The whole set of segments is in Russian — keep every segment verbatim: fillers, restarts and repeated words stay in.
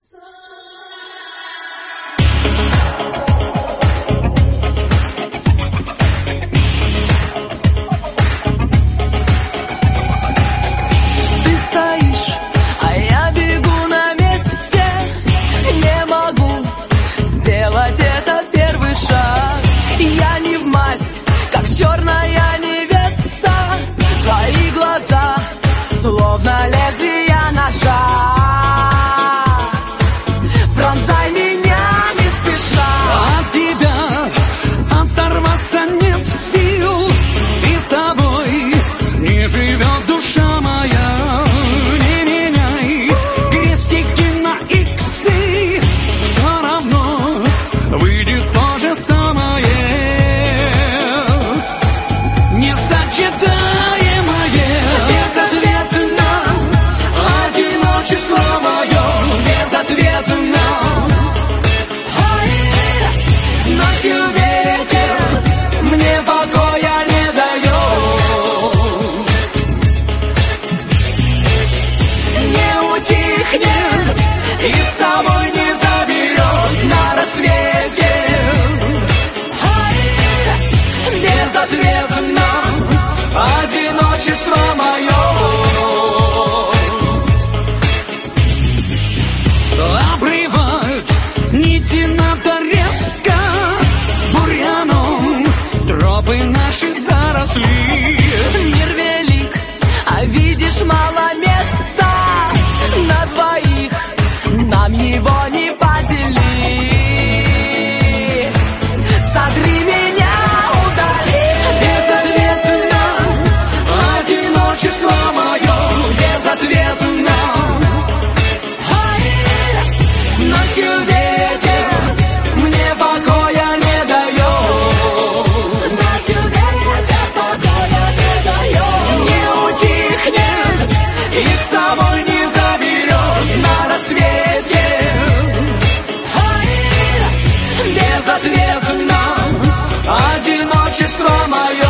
Словно лезвия ножа, пронзай меня не спеша. От тебя оторваться нет сил, и с тобой не живет душа моя. Не меняй крестики на иксы, все равно выйдет то же самое. Не сочетаемое. Ночью ветер мне покоя не дает, не утихнет и с собой не заберет на рассвете. Безответно одиночество мое. Обрывают нити надо резко, бурьяном тропы наши заросли. Мир велик, а видишь, мало места на двоих, нам его не поделить. Сотри меня, удали. Безответно одиночество мое. Безответно. Ночью ветер мне покоя не дает. Ночью ветер покоя не дает. Не утихнет и с собой не заберет на рассвете. Безответно одиночество мое.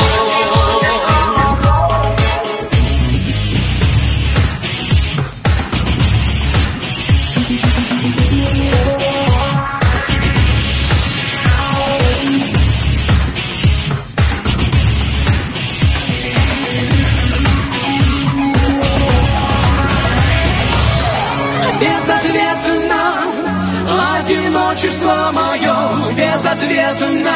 Безответно одиночество мое. Безответно.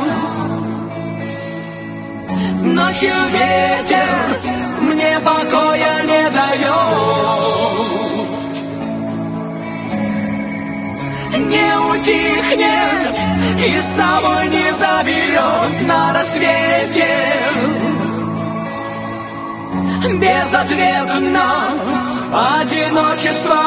Ночью ветер мне покоя не дает, не утихнет и с собой не заберет на рассвете. Безответно одиночество